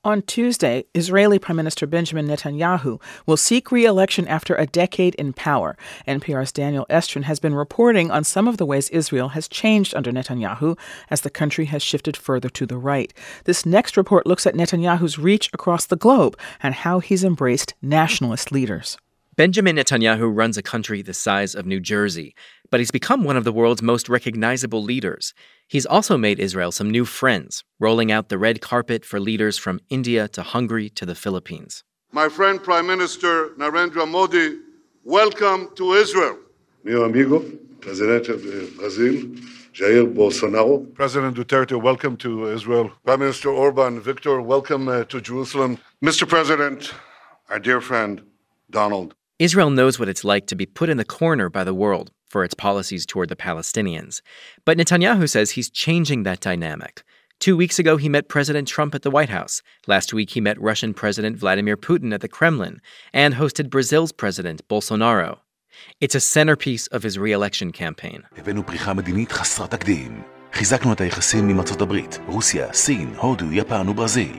On Tuesday, Israeli Prime Minister Benjamin Netanyahu will seek re-election after a decade in power. NPR's Daniel Estrin has been reporting on some of the ways Israel has changed under Netanyahu as the country has shifted further to the right. This next report looks at Netanyahu's reach across the globe and how he's embraced nationalist leaders. Benjamin Netanyahu runs a country the size of New Jersey, but he's become one of the world's most recognizable leaders. He's also made Israel some new friends, rolling out the red carpet for leaders from India to Hungary to the Philippines. My friend Prime Minister Narendra Modi, welcome to Israel. Meu amigo, Presidente of Brazil, Jair Bolsonaro. President Duterte, welcome to Israel. Prime Minister Orban, Victor, welcome to Jerusalem. Mr. President, our dear friend, Donald. Israel knows what it's like to be put in the corner by the world for its policies toward the Palestinians. But Netanyahu says he's changing that dynamic. 2 weeks ago, he met President Trump at the White House. Last week, he met Russian President Vladimir Putin at the Kremlin and hosted Brazil's President Bolsonaro. It's a centerpiece of his re-election campaign. הבאנו פריחה מדינית חסרת תקדים. חיזקנו את היחסים עם ארצות הברית, רוסיה, סין, הודו, יפן וברזיל.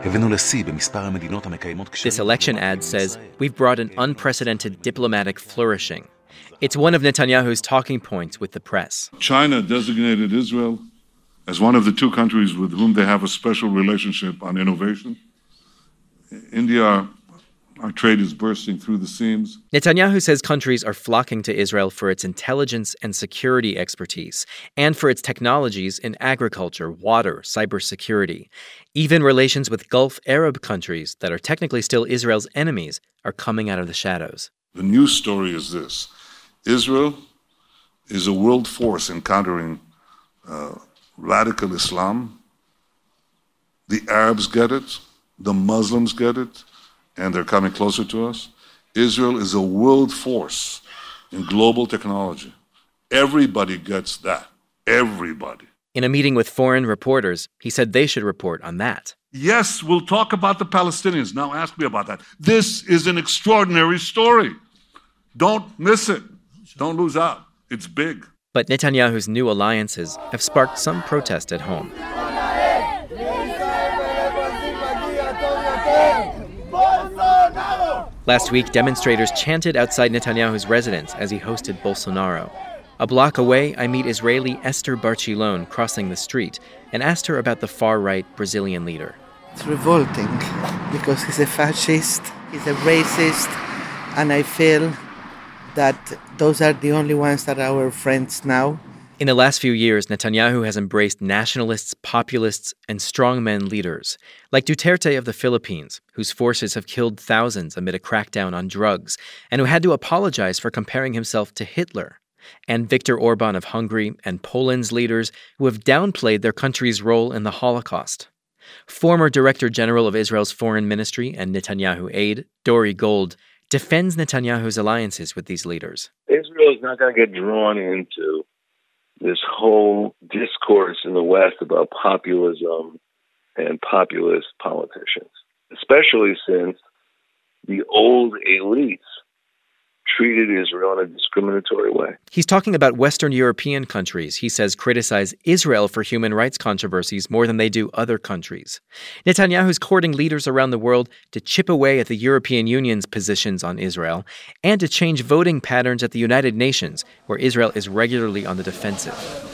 This election ad says, we've brought an unprecedented diplomatic flourishing. It's one of Netanyahu's talking points with the press. China designated Israel as one of the two countries with whom they have a special relationship on innovation. India, our trade is bursting through the seams. Netanyahu says countries are flocking to Israel for its intelligence and security expertise, and for its technologies in agriculture, water, cybersecurity. Even relations with Gulf Arab countries that are technically still Israel's enemies are coming out of the shadows. The news story is this. Israel is a world force in countering radical Islam. The Arabs get it. The Muslims get it. And they're coming closer to us. Israel is a world force in global technology. Everybody gets that. Everybody. In a meeting with foreign reporters, he said they should report on that. Yes, we'll talk about the Palestinians. Now ask me about that. This is an extraordinary story. Don't miss it. Don't lose out. It's big. But Netanyahu's new alliances have sparked some protest at home. Last week, demonstrators chanted outside Netanyahu's residence as he hosted Bolsonaro. A block away, I meet Israeli Esther Barchilon crossing the street and asked her about the far-right Brazilian leader. It's revolting because he's a fascist, he's a racist, and I feel that those are the only ones that are our friends now. In the last few years, Netanyahu has embraced nationalists, populists, and strongmen leaders, like Duterte of the Philippines, whose forces have killed thousands amid a crackdown on drugs, and who had to apologize for comparing himself to Hitler, and Viktor Orban of Hungary and Poland's leaders who have downplayed their country's role in the Holocaust. Former Director General of Israel's Foreign Ministry and Netanyahu aide, Dori Gold, defends Netanyahu's alliances with these leaders. Israel is not going to get drawn into this whole discourse in the West about populism and populist politicians, especially since the old elites treated Israel in a discriminatory way. He's talking about Western European countries, he says, criticize Israel for human rights controversies more than they do other countries. Netanyahu's courting leaders around the world to chip away at the European Union's positions on Israel and to change voting patterns at the United Nations, where Israel is regularly on the defensive.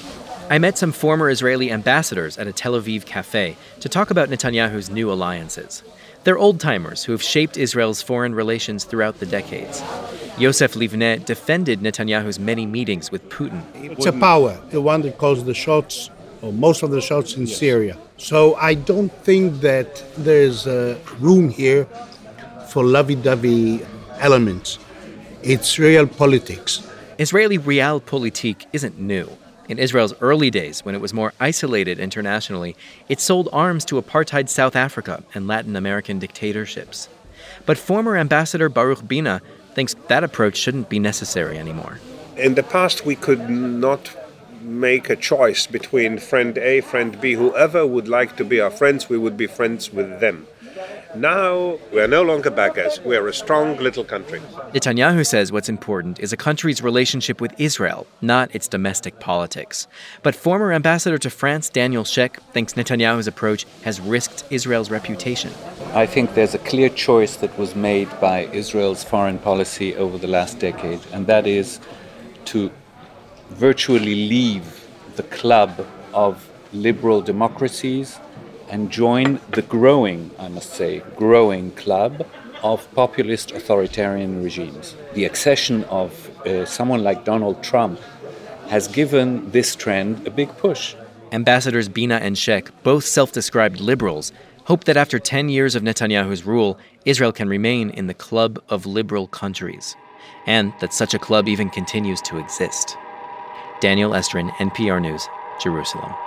I met some former Israeli ambassadors at a Tel Aviv cafe to talk about Netanyahu's new alliances. They're old-timers who have shaped Israel's foreign relations throughout the decades. Yosef Livne defended Netanyahu's many meetings with Putin. It's a power, the one that calls the shots, or most of the shots in Syria. So I don't think that there's room here for lovey-dovey elements. It's real politics. Israeli realpolitik isn't new. In Israel's early days, when it was more isolated internationally, it sold arms to apartheid South Africa and Latin American dictatorships. But former Ambassador Baruch Bina thinks that approach shouldn't be necessary anymore. In the past, we could not make a choice between friend A, friend B. Whoever would like to be our friends, we would be friends with them. Now we're no longer beggars. We're a strong little country. Netanyahu says what's important is a country's relationship with Israel, not its domestic politics. But former ambassador to France, Daniel Sheck, thinks Netanyahu's approach has risked Israel's reputation. I think there's a clear choice that was made by Israel's foreign policy over the last decade, and that is to virtually leave the club of liberal democracies and join the growing, I must say, growing club of populist authoritarian regimes. The accession of someone like Donald Trump has given this trend a big push. Ambassadors Bina and Sheck, both self-described liberals, hope that after 10 years of Netanyahu's rule, Israel can remain in the club of liberal countries, and that such a club even continues to exist. Daniel Estrin, NPR News, Jerusalem.